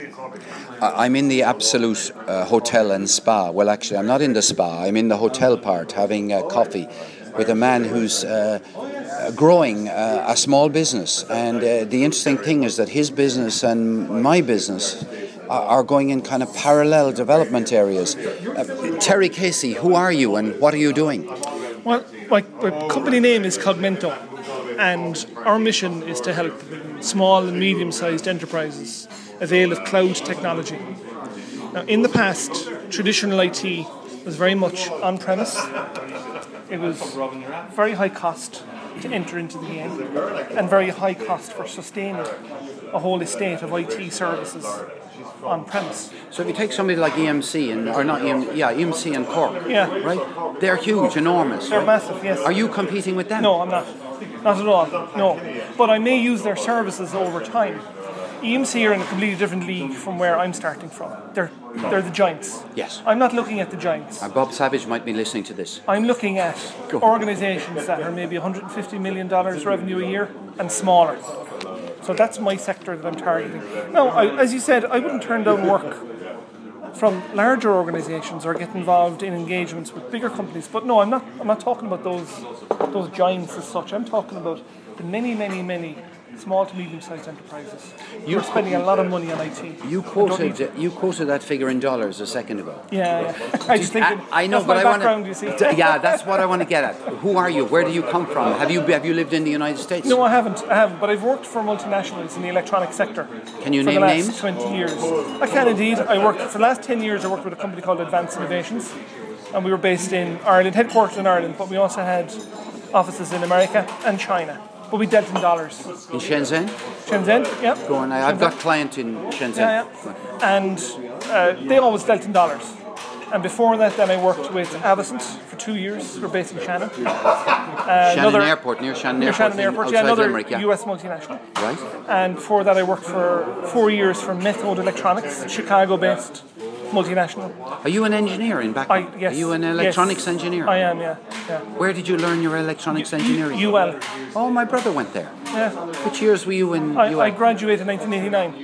I'm in the Absolute Hotel and Spa. Well, actually, I'm not in the spa. I'm in the hotel part having coffee with a man who's growing a small business. And the interesting thing is that his business and my business are going in kind of parallel development areas. Terry Casey, who are you and what are you doing? Well, my company name is Cogmento, and our mission is to help small and medium-sized enterprises avail of cloud technology. Now, in the past, traditional IT was very much on-premise. It was very high cost to enter into the game and very high cost for sustaining a whole estate of IT services on-premise. So if you take somebody like EMC, EMC and Cork, right? They're huge, enormous. They're right? massive, yes. Are you competing with them? No, I'm not. Not at all, no. But I may use their services over time. EMC are in a completely different league from where I'm starting from. They're the giants. Yes. I'm not looking at the giants. Bob Savage might be listening to this. I'm looking at organisations that are maybe $150 million revenue a year and smaller. So that's my sector that I'm targeting. Now, as you said, I wouldn't turn down work from larger organisations or get involved in engagements with bigger companies. But no, I'm not talking about those giants as such. I'm talking about the many small to medium-sized enterprises. You're spending a lot of money on IT. You quoted that figure in dollars a second ago. Yeah. I just think I know, that's but my I background, want you see. Yeah, that's what I want to get at. Who are you? Where do you come from? Have you lived in the United States? No, I haven't. But I've worked for multinationals in the electronic sector. Can you for name the last names? 20 years. I can indeed. For the last 10 years I worked with a company called Advanced Innovations, and we were based in Ireland, headquartered in Ireland, but we also had offices in America and China. But we dealt in dollars. In Shenzhen? Shenzhen, yeah. Go on, I've got a client in Shenzhen. Yeah. And they always dealt in dollars. And before that, then I worked with Avocent for 2 years. We're based in Shannon. Shannon Airport, near Shannon Airport. Another Limerick, yeah. US multinational. Right. And before that, I worked for 4 years for Methode Electronics, Chicago-based multinational. Are you an engineer in background? Yes. Are you an electronics engineer? I am, yeah. Where did you learn your electronics engineering? UL. Oh, my brother went there. Yeah. Which years were you in UL? I graduated in 1989.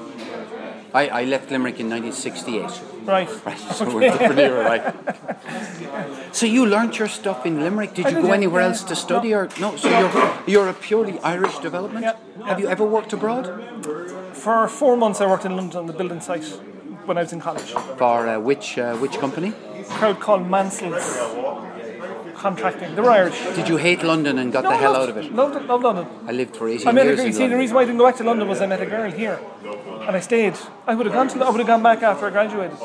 I left Limerick in 1968. Right. So we're entrepreneur, right? So you learnt your stuff in Limerick. Did you go anywhere else to study, or no? So you're a purely Irish development. Yeah. Have you ever worked abroad? For 4 months, I worked in London on the building site when I was in college. For which company? A crowd called Mansell's Contracting. They were Irish. Did you hate London and got the hell out of it? Loved London. I lived for 18 I met years a girl. in See, London. the reason why I didn't go back to London was I met a girl here, and I stayed. I would have gone back after I graduated,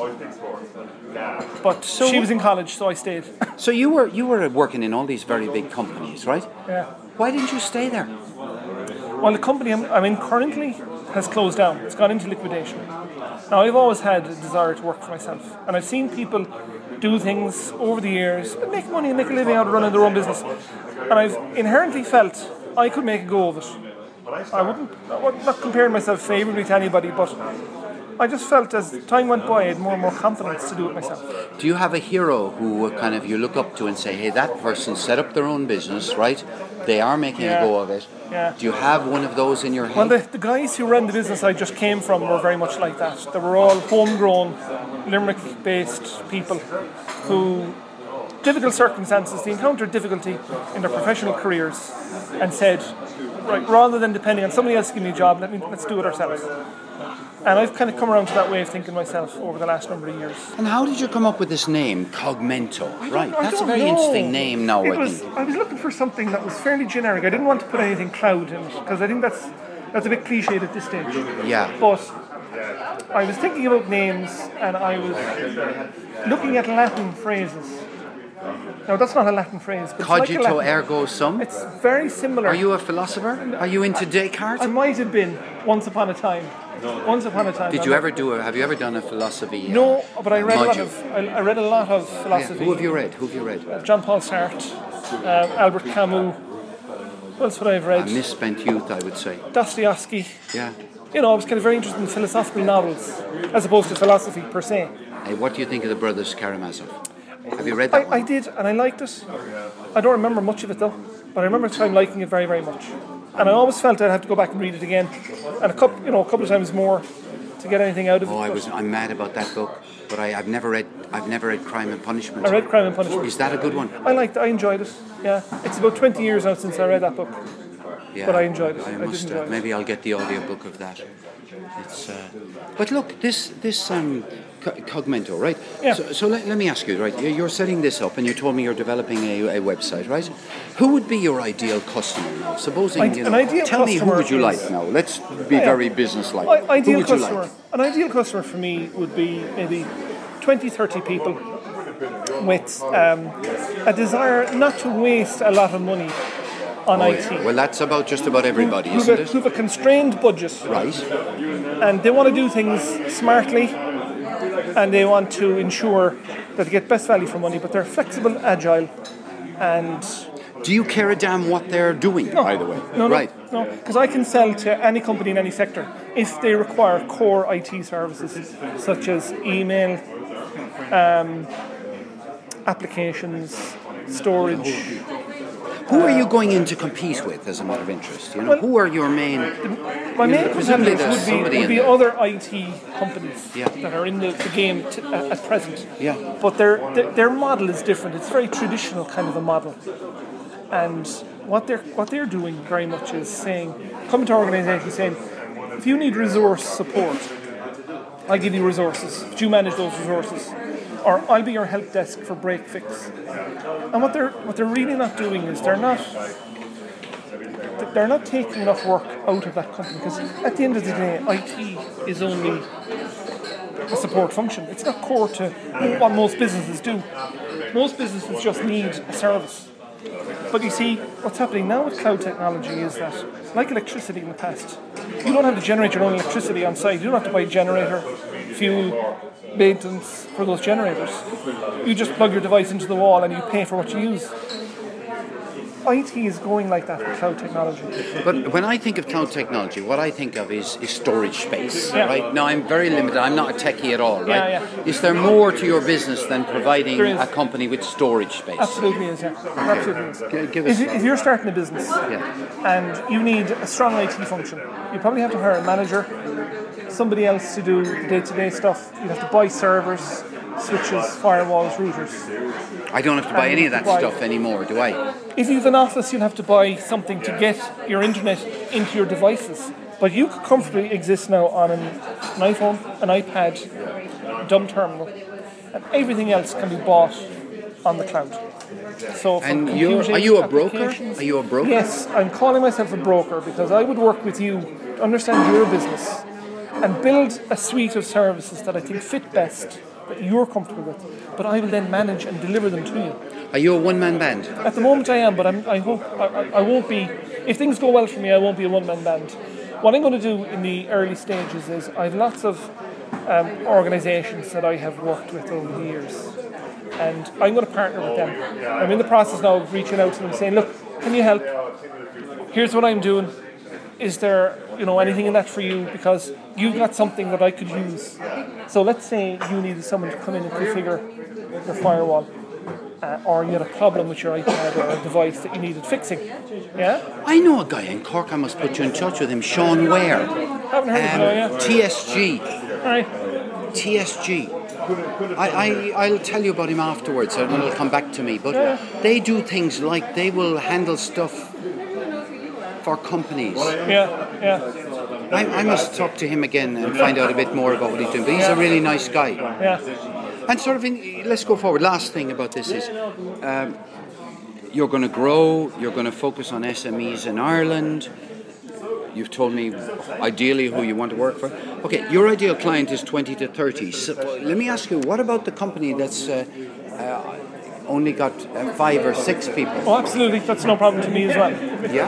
but she was in college, so I stayed. So you were working in all these very big companies, right? Yeah. Why didn't you stay there? Well, the company I'm in currently has closed down. It's gone into liquidation. Now, I've always had a desire to work for myself, and I've seen people do things over the years and make money and make a living out of running their own business. And I've inherently felt I could make a go of it. I'm not comparing myself favourably to anybody, but I just felt as time went by I had more and more confidence to do it myself. Do you have a hero who kind of you look up to and say, hey, that person set up their own business, right? They are making a go of it. Yeah. Do you have one of those in your head? Well, the guys who ran the business I just came from were very much like that. They were all homegrown, Limerick-based people who, difficult circumstances, they encountered difficulty in their professional careers and said, right, rather than depending on somebody else to give me a job, let's do it ourselves. And I've kind of come around to that way of thinking myself over the last number of years. And how did you come up with this name, Cogmento? Right, that's a very interesting name now, I think. I was looking for something that was fairly generic. I didn't want to put anything cloud in it, because I think that's a bit cliched at this stage. Yeah. But I was thinking about names, and I was looking at Latin phrases. Now, that's not a Latin phrase. But Cogito like ergo sum? It's very similar. Are you a philosopher? Are you into Descartes? I might have been once upon a time. Once upon a time. Have you ever done a philosophy? No, but I read module? I read a lot of philosophy. Yeah. Who have you read? Jean-Paul Sartre, Albert Camus. What else would I have read? A misspent youth, I would say. Dostoevsky. Yeah. You know, I was kind of very interested in philosophical novels, as opposed to philosophy per se. Hey, what do you think of the Brothers Karamazov? Have you read that one? I did, and I liked it. I don't remember much of it though, but I remember at the time liking it very, very much. And I always felt I'd have to go back and read it again, and a couple of times more to get anything out of it. I'm mad about that book, but I've never read Crime and Punishment. I read Crime and Punishment. Is that a good one? I enjoyed it. Yeah, it's about 20 years now since I read that book. Yeah, but I enjoyed it. I must. Maybe I'll get the audiobook of that. It's. But look, this Cogmento, right? Yeah. So let me ask you, right? You're setting this up, and you told me you're developing a website, right? Who would be your ideal customer now? Supposing tell me who would you like now? Let's be very businesslike. Ideal who would customer. you like? An ideal customer for me would be maybe 20, 30 people with a desire not to waste a lot of money on IT. Yeah. Well, that's just about everybody, isn't it? Who have a constrained budget. Right. And they want to do things smartly, and they want to ensure that they get best value for money, but they're flexible, agile, and... Do you care a damn what they're doing, by the way? No, right. No, because I can sell to any company in any sector if they require core IT services, such as email, applications, storage. Who are you going in to compete with, as a matter of interest? Who are your main... My main competitors would be other IT companies that are in the game at present. Yeah. But their model is different. It's very traditional kind of a model. And what they're doing very much is saying, coming to organisations saying, if you need resource support, I'll give you resources. Do you manage those resources? Or I'll be your help desk for break fix. And what they're really not doing is they're not taking enough work out of that company, because at the end of the day, IT is only a support function. It's not core to what most businesses do. Most businesses just need a service. But you see, what's happening now with cloud technology is that, like electricity in the past, you don't have to generate your own electricity on site. You don't have to buy a generator, fuel, maintenance for those generators. You just plug your device into the wall and you pay for what you use. IT is going like that with cloud technology. But when I think of cloud technology, what I think of is storage space, Yeah. right? Now, I'm very limited. I'm not a techie at all, right? Yeah. Is there more to your business than providing a company with storage space? Absolutely is, yeah. Absolutely is. Give us If you're starting a business and you need a strong IT function, you probably have to hire a manager, somebody else to do the day-to-day stuff. You have to buy servers, switches, firewalls, routers. I don't have to buy any of that stuff anymore, do I? If you have an office, you'll have to buy something to get your internet into your devices. But you could comfortably exist now on an iPhone, an iPad, a dumb terminal, and everything else can be bought on the cloud. So, and are you a broker? Are you a broker? Yes, I'm calling myself a broker because I would work with you to understand your business and build a suite of services that I think fit best, that you're comfortable with, but I will then manage and deliver them to you. Are you a one-man band? At the moment I am, but I hope I won't be. If things go well for me, I won't be a one-man band. What I'm going to do in the early stages is I have lots of organisations that I have worked with over the years, and I'm going to partner with them. I'm in the process now of reaching out to them saying, look, can you help? Here's what I'm doing. Is there anything in that for you? Because you've got something that I could use. So let's say you needed someone to come in and configure your firewall, or you had a problem with your iPad or a device that you needed fixing. Yeah? I know a guy in Cork. I must put you in touch with him. Sean Ware. Haven't heard of him, yeah. TSG. All right. TSG. I'll tell you about him afterwards, and it'll come back to me. But they do things like they will handle stuff for companies. Yeah. I must talk to him again and find out a bit more about what he's doing. But he's a really nice guy. Yeah. And let's go forward. Last thing about this is you're going to grow, you're going to focus on SMEs in Ireland. You've told me ideally who you want to work for. Okay, your ideal client is 20 to 30. So let me ask you, what about the company that's only got 5 or 6 people? Oh, absolutely. That's no problem to me as well. Yeah?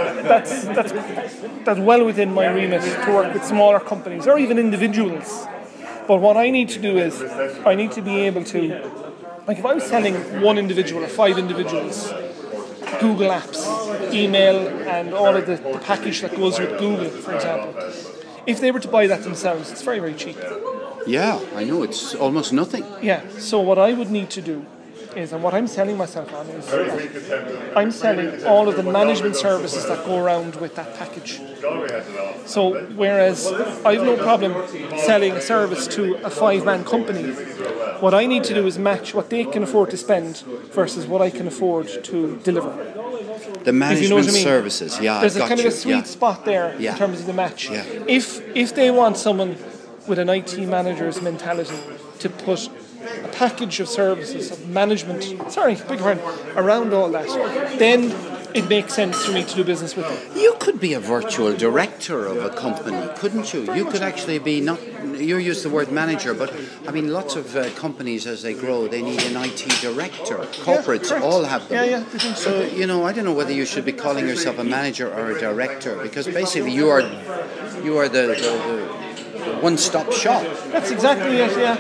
That's well within my remit to work with smaller companies or even individuals. But what I need to do is I need to be able to, like if I was selling one individual or 5 individuals, Google Apps, email and all of the package that goes with Google, for example, if they were to buy that themselves, it's very, very cheap. Yeah, I know. It's almost nothing. Yeah, so what I would need to do is, and what I'm selling myself on is, I'm selling all of the management services that go around with that package. So whereas I have no problem selling a service to a 5-man company, what I need to do is match what they can afford to spend versus what I can afford to deliver. The management you know what I mean? Services, yeah. There's I've a kind got of a sweet spot there in terms of the match. Yeah. If they want someone with an IT manager's mentality to put a package of services, of management, around all that, then it makes sense for me to do business with them. You could be a virtual director of a company, couldn't you? You could actually be not. You use the word manager, but I mean, lots of companies as they grow, they need an IT director. Corporates all have them. Yeah. So I don't know whether you should be calling yourself a manager or a director, because basically you are the one-stop shop. That's exactly it. Yeah.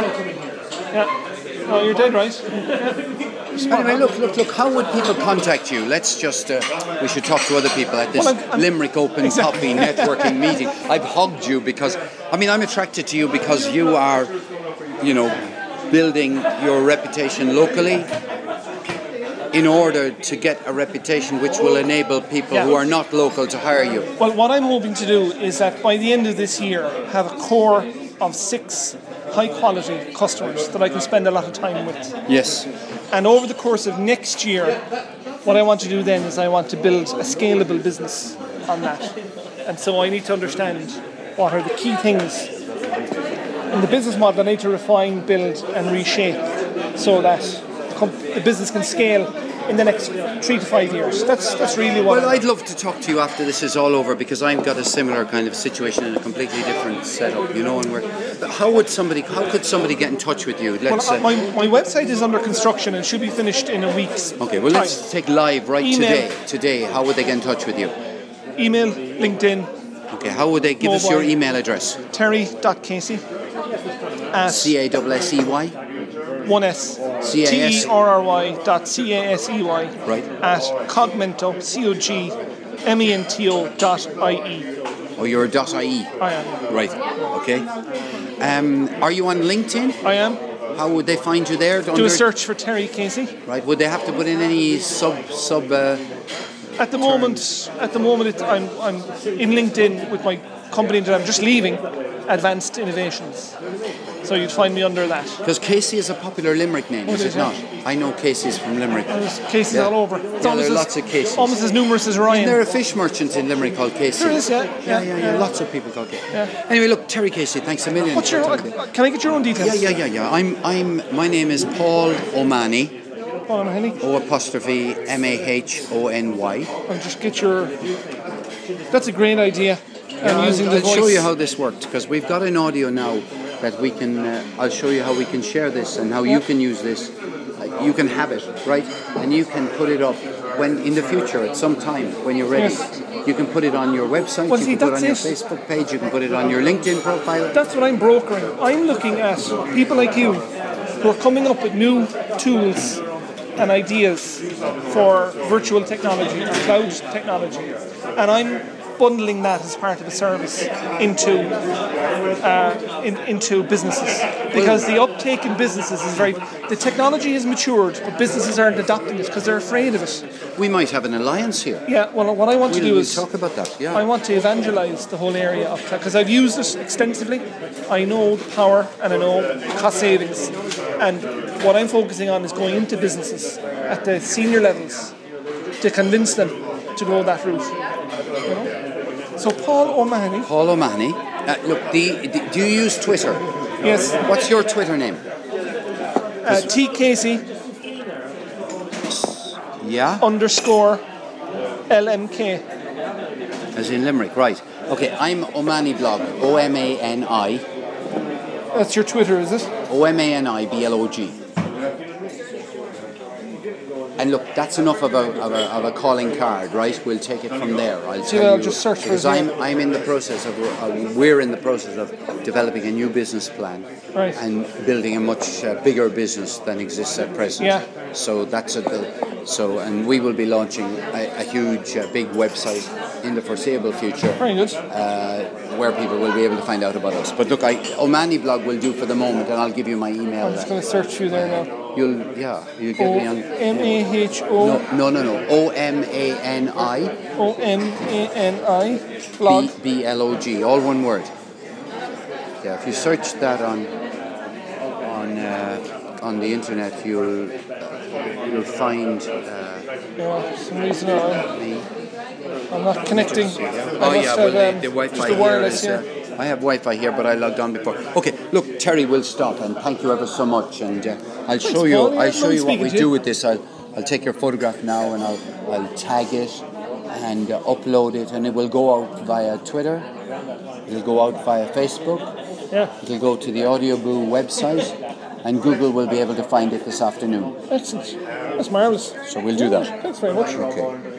No, you're dead right. Anyway, look. How would people contact you? Let's just, we should talk to other people at this Limerick Open Coffee networking meeting. I've hugged you because, I'm attracted to you because you are, building your reputation locally in order to get a reputation which will enable people who are not local to hire you. Well, what I'm hoping to do is that by the end of this year, have a core of 6 high-quality customers that I can spend a lot of time with. Yes. And over the course of next year, what I want to do then is I want to build a scalable business on that. And so I need to understand what are the key things in the business model that I need to refine, build and reshape so that the business can scale in the next 3 to 5 years. That's really what. Well, I'd love to talk to you after this is all over, because I've got a similar kind of situation in a completely different setup, and how could somebody get in touch with you? My website is under construction and should be finished in a week's Okay, well, let's take live Email. today. How would they get in touch with you? Email, LinkedIn. Okay, how would they give us your email address? Terry.Casey at CASSEY? 1S CAS. TERRY.CASEY Right. at Cogmento COGMENTO.IE. Oh, you're a .ie. I am. Right. Okay. Are you on LinkedIn? I am. How would they find you there? Do a search for Terry Casey. Right. Would they have to put in any sub? At the moment, I'm in LinkedIn with my company that I'm just leaving, Advanced Innovations. So you'd find me under that. Because Casey is a popular Limerick name, is it not? I know Casey's from Limerick. There's Casey's all over. There are lots of Caseys. Almost as numerous as Ryan. Isn't there a fish merchant in Limerick called Casey? There is, yeah. Lots of people called Casey. Yeah. Anyway, look, Terry Casey, thanks a million. Can I get your own details? Yeah. My name is Paul O'Mahony. Paul O'Mahony. O''MAHONY. I'll just get your. That's a great idea. I'm using the voice. I'll show you how this worked, because we've got an audio now that we can. I'll show you how we can share this and how you can use this. You can have it, right? And you can put it up when in the future at some time when you're ready. Yes. You can put it on your website. Well, you can put it on your Facebook page. You can put it on your LinkedIn profile. That's what I'm brokering. I'm looking at people like you who are coming up with new tools and ideas for virtual technology or cloud technology, and I'm bundling that as part of a service into businesses, because the uptake in businesses is the technology has matured, but businesses aren't adopting it because they're afraid of it. We might have an alliance here. Yeah, well, what I want to do is talk about that. Yeah, I want to evangelize the whole area of cloud, because I've used it extensively. I know the power and I know the cost savings, and what I'm focusing on is going into businesses at the senior levels to convince them to go that route. So Paul O'Mahony. Look, do you use Twitter? Yes. What's your Twitter name? T Casey. Yeah. _ LMK. As in Limerick, right? Okay, I'm O'Mahony Blog. OMANI. That's your Twitter, is it? OMANI BLOG. And look, that's enough of a calling card, right? We'll take it from there. I'll just search for it. Because I'm in the process of, we're in the process of developing a new business plan, right, and building a much bigger business than exists at present. Yeah. So and we will be launching a huge, big website in the foreseeable future. Very good. where people will be able to find out about us. But look, Omani blog will do for the moment, and I'll give you my email. I'm just going to search you there now. You'll get me on. MAHO. No. OMANI. OMANI. Blog. BLOG. All one word. Yeah, if you search that on the internet, you'll find. For some reason I'm not connecting. The Wi-Fi the wireless here. I have Wi-Fi here, but I logged on before. Okay, look, Terry, we'll stop, and thank you ever so much. And I'll show you what we do with this. I'll take your photograph now, and I'll tag it and upload it, and it will go out via Twitter. It'll go out via Facebook. Yeah. It'll go to the Audioboo website, and Google will be able to find it this afternoon. Excellent. That's marvellous. So we'll do that. Thanks very much. Okay.